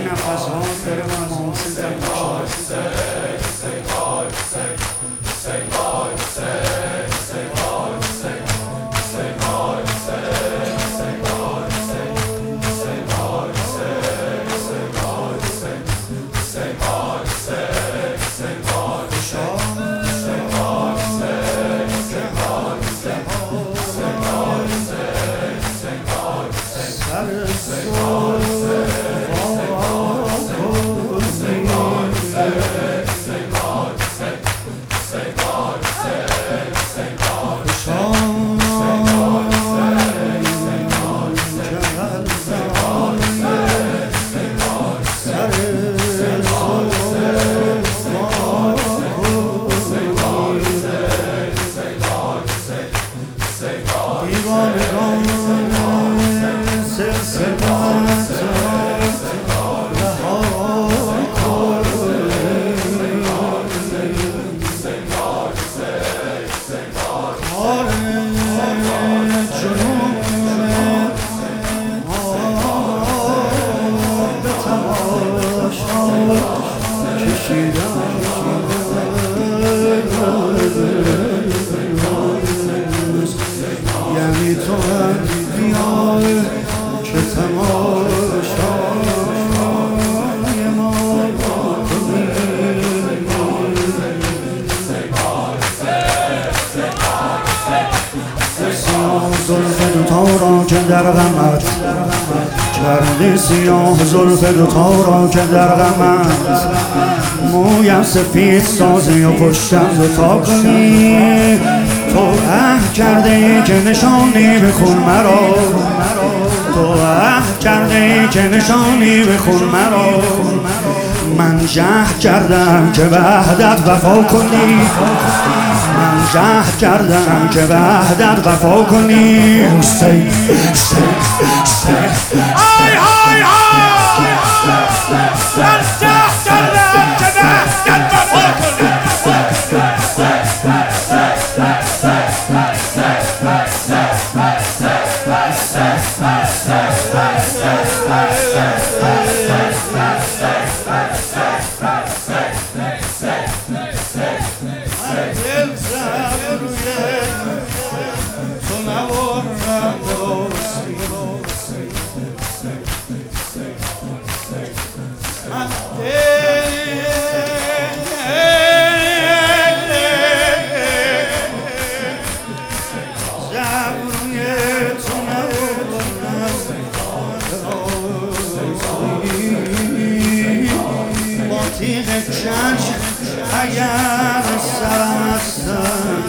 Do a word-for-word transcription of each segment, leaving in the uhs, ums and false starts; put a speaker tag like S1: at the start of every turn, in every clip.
S1: نفس ها داره و محاسن در یعنی تو هم بیای که تماشای ما کنی سیاه زلف دوتا را که در غمت کردی سیاه زلف دوتا را که در غمت مویم سفید سازی و پشتم دوتا کنی تو عهد کرده ای که نشانی بخون مرا تو عهد کرده ای که نشانی بخون مرا من جهد کردم که به عهدت وفا کنی من جهد کردم که به عهدت وفا کنی سی سی سی آی آی آی من جهد کردم که به عهدت وفا کنی تیغ چشم اگر سرم هستن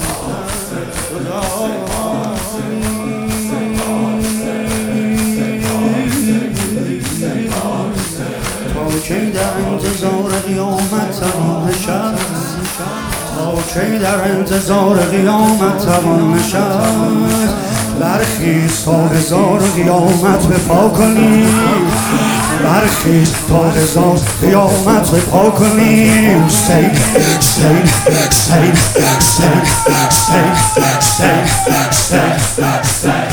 S1: تا کی در انتظار قیامت تمام نشد تا کی در انتظار قیامت تمام نشد برخیز تا هزار قیامت به پا کنی برخیز تا هزار قیامت به پا کنی حسین حسین حسین حسین حسین حسین حسین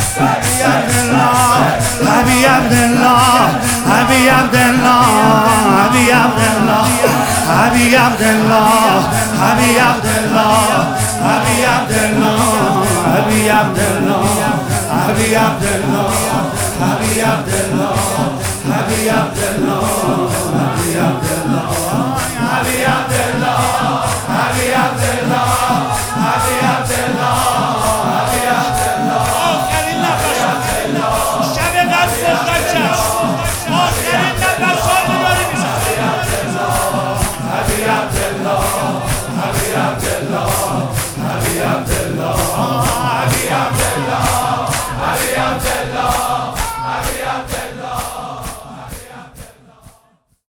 S1: حبی عبدالله حبی عبدالله حبی عبدالله حبی عبدالله حبی عبدالله حبی عبدالله حبی عبدالله حبی عبدالله حبی عبدالله حبی عبدالله